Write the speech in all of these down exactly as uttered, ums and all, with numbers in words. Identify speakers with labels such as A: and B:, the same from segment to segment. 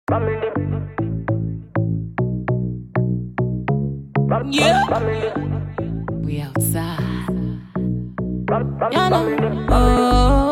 A: Yeah, we outside. You know. Oh,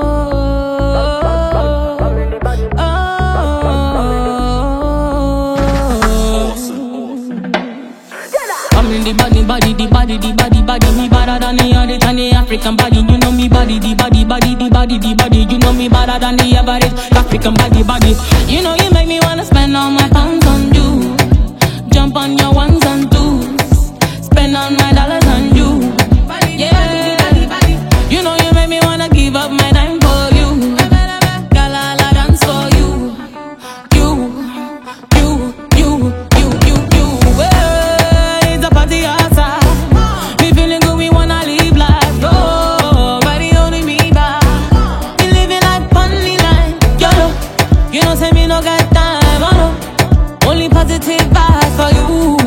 A: I'm in the body, body, the body, the body, body. Me better than the other, than the African body. You know me body, the body, body, the body, the body. You know me better than the average African body, body. You know you make me wanna spend all my pounds on you. Jump on your ones and twos. Spend all my dollars on you. Yeah. You know you make me wanna give up my time for you. Girl, I'll dance for you. You, you, you, you, you, you. Hey, it's a party outside. We feeling good, we wanna live life. Oh, body only me back. We living like funny line. Yo, you know say me no got time. Oh no, only positive vibes for you.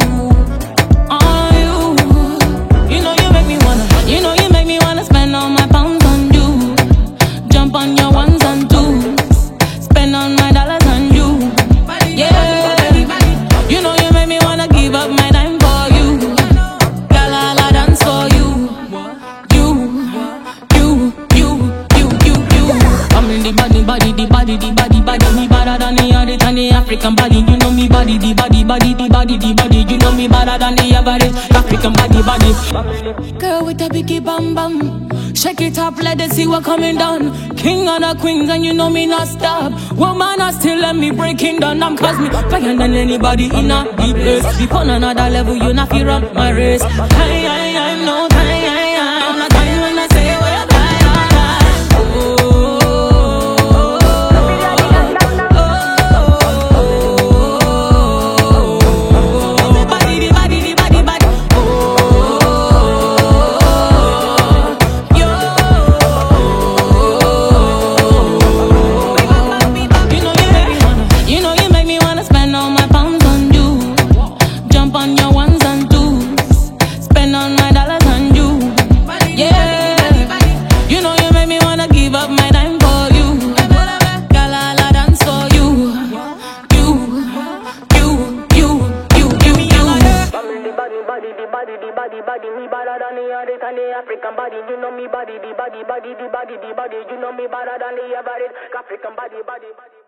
A: On your ones and twos, spend all my dollars on you. Yeah, you know you make me wanna give up my time for you. Girl, I'll dance for you. You, you, you, you, you, you. I'm in the body, body, the body, the body, body. Me better than the other, than the African body. You know me body, the body, body, the body, the body. You know me better than the average African body, body. Girl with a biggie bam bam. Shake it up, let them see what coming down. King and the queens, and you know me not stop. Woman, I still let me breaking down. I'm cause me fire than anybody in a deep place. Deep on another level, you not feel run my race. I, I, I'm no time, I, I'm not time when I say what I on your ones and twos, spend all my dollars on you. Yeah, you know you make me wanna give up my time for you. Girl, I'll dance for you. You, you, you, you, you, you.
B: The body, body, the body, the body, body. Me better than the other, than the African body. You know me body, the body, body, the body, the body. You know me better than the average African body, body, body.